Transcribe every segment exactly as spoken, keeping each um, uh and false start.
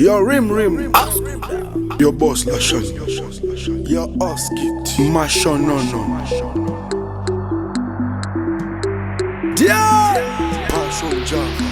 Your rim rim, your boss Lashon, your Oskit, Mashon no no. Dia, Passion Java,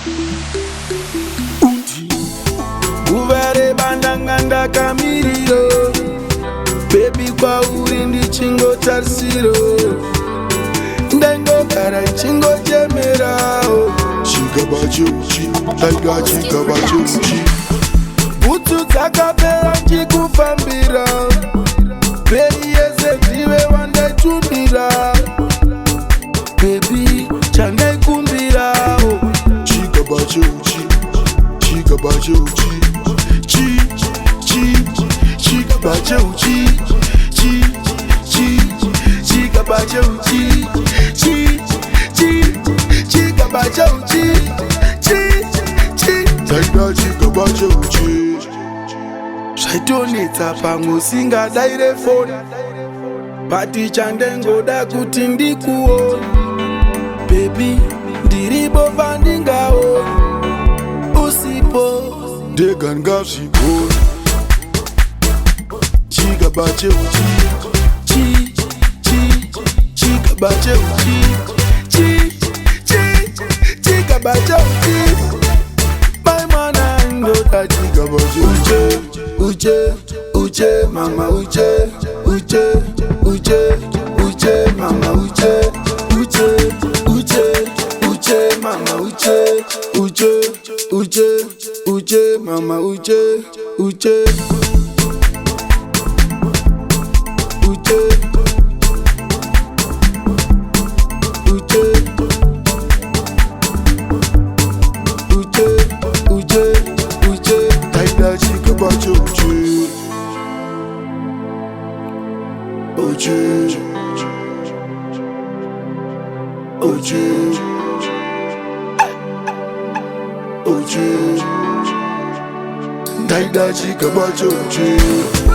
Uti, Uvare bandanganda kamirio, baby kwa urindi chingo tarsiro, ndengo kara chingo jemerao, chigabaje uchi, taiga chigabaje uchi. Utu takapera chikufambira, peri yese tiwe wande chumira, baby chane kumbira. Chigabaje uchi, chigabaje uchi, chi chi chigabaje uchi, chi chi chigabaje uchi, chi chi chigabaje uchi, chi chi taiga chigabaje uchi. Shaitonetsa pangu singa daire phone, pati chandengo da kuti ndikuone. Baby ndiribo vandingao, usipo dega ngavzibone. Chigabaje uchi, chi chi chigabaje uchi, chi chi chigabaje uchi. My man ando da chigabaje uchi. Uche, uche, mama uche, uche, uche, uche, mama uche, uche, uche, uche, mama uche, uche, uche, uche, mama uche, uche, uche, uche, uche, uche, uche, taida chigabaje uchi. Uchi, uchi, uchi, taida chigabaje uchi.